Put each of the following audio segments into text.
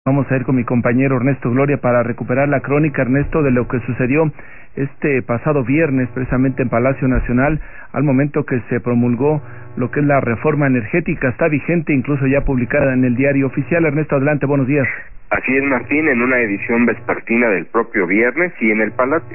Vamos a ir con mi compañero Ernesto Gloria para recuperar la crónica, Ernesto, de lo que sucedió este pasado viernes, precisamente en Palacio Nacional, al momento que se promulgó lo que es la reforma energética. Está vigente, incluso ya publicada en el Diario Oficial. Ernesto, adelante, buenos días. Así es, Martín, en una edición vespertina del propio viernes y en el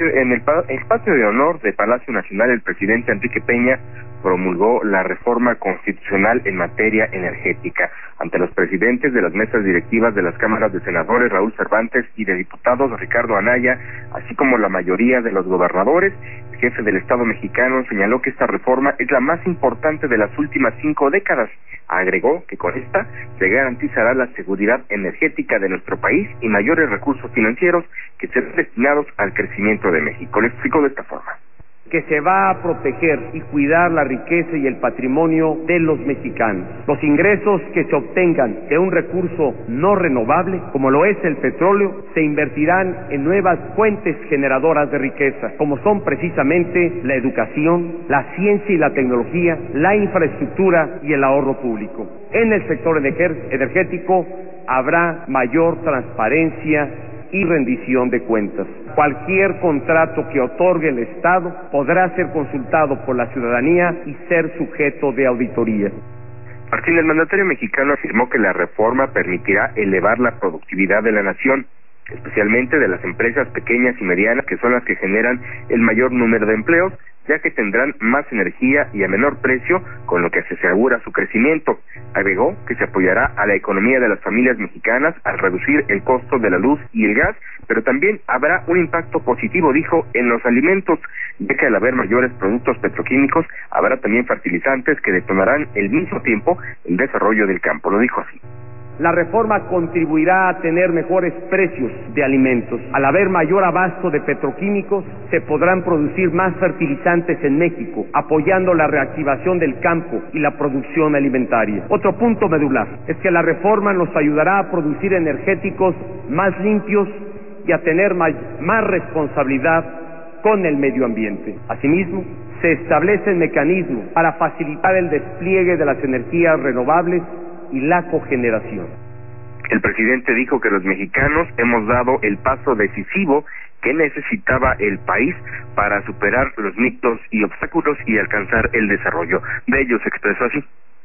patio de honor de Palacio Nacional, el presidente Enrique Peña promulgó la reforma constitucional en materia energética. Ante los presidentes de las mesas directivas de las cámaras de senadores, Raúl Cervantes, y de diputados, Ricardo Anaya, así como la mayoría de los gobernadores, el jefe del Estado mexicano señaló que esta reforma es la más importante de las últimas 5 décadas. Agregó que con esta se garantizará la seguridad energética de nuestro país y mayores recursos financieros que serán destinados al crecimiento de México. Le explicó de esta forma: que se va a proteger y cuidar la riqueza y el patrimonio de los mexicanos. Los ingresos que se obtengan de un recurso no renovable, como lo es el petróleo, se invertirán en nuevas fuentes generadoras de riqueza, como son precisamente la educación, la ciencia y la tecnología, la infraestructura y el ahorro público. En el sector energético habrá mayor transparencia y rendición de cuentas. Cualquier contrato que otorgue el Estado podrá ser consultado por la ciudadanía y ser sujeto de auditoría. Martín, el mandatario mexicano afirmó que la reforma permitirá elevar la productividad de la nación, especialmente de las empresas pequeñas y medianas, que son las que generan el mayor número de empleos, ya que tendrán más energía y a menor precio, con lo que se asegura su crecimiento. Agregó que se apoyará a la economía de las familias mexicanas al reducir el costo de la luz y el gas, pero también habrá un impacto positivo, dijo, en los alimentos, ya que al haber mayores productos petroquímicos, habrá también fertilizantes que detonarán al mismo tiempo el desarrollo del campo. Lo dijo así: la reforma contribuirá a tener mejores precios de alimentos. Al haber mayor abasto de petroquímicos, se podrán producir más fertilizantes en México, apoyando la reactivación del campo y la producción alimentaria. Otro punto medular es que la reforma nos ayudará a producir energéticos más limpios y a tener más responsabilidad con el medio ambiente. Asimismo, se establecen mecanismos para facilitar el despliegue de las energías renovables y la cogeneración. El presidente dijo que los mexicanos hemos dado el paso decisivo que necesitaba el país para superar los mitos y obstáculos y alcanzar el desarrollo. De ellos se expresó así: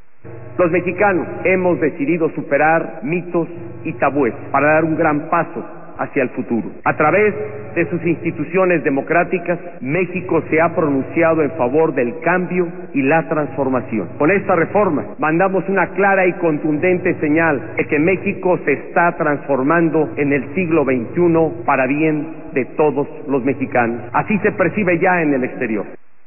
los mexicanos hemos decidido superar mitos y tabúes para dar un gran paso hacia el futuro. A través de sus instituciones democráticas, México se ha pronunciado en favor del cambio y la transformación. Con esta reforma mandamos una clara y contundente señal de que México se está transformando en el siglo XXI para bien de todos los mexicanos. Así se percibe ya en el exterior.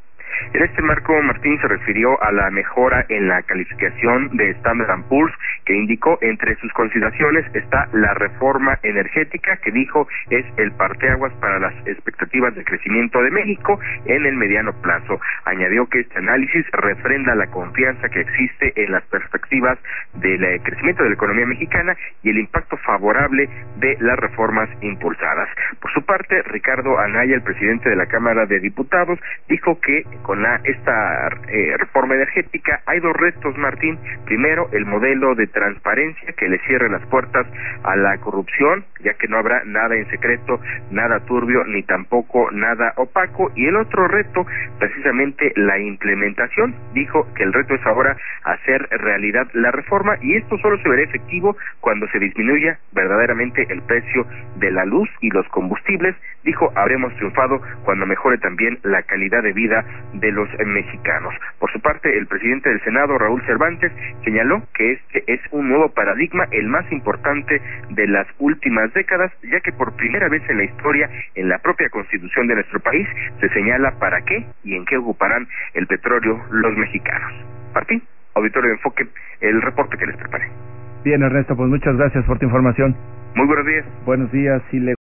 En este marco, Martín se refirió a la mejora en la calificación de Standard & Poor's, que indicó entre sus consideraciones está la reforma energética, que dijo es el parteaguas para las expectativas de crecimiento de México en el mediano plazo. Añadió que este análisis refrenda la confianza que existe en las perspectivas del crecimiento de la economía mexicana y el impacto favorable de las reformas impulsadas. Por su parte, Ricardo Anaya, el presidente de la Cámara de Diputados, dijo que con esta reforma energética hay 2 retos, Martín. Primero, el modelo de transparencia que le cierre las puertas a la corrupción, ya que no habrá nada en secreto, nada turbio, ni tampoco nada opaco. Y el otro reto, precisamente la implementación. Dijo que el reto es ahora hacer realidad la reforma, y esto solo se verá efectivo cuando se disminuya verdaderamente el precio de la luz y los combustibles. Dijo, habremos triunfado cuando mejore también la calidad de vida de los mexicanos. Por su parte, el presidente del Senado, Raúl Cervantes, señaló que este es un nuevo paradigma, el más importante de las últimas décadas, ya que por primera vez en la historia, en la propia Constitución de nuestro país, se señala para qué y en qué ocuparán el petróleo los mexicanos. Martín, Auditorio de Enfoque, el reporte que les preparé. Bien, Ernesto, pues muchas gracias por tu información. Muy buenos días. Buenos días.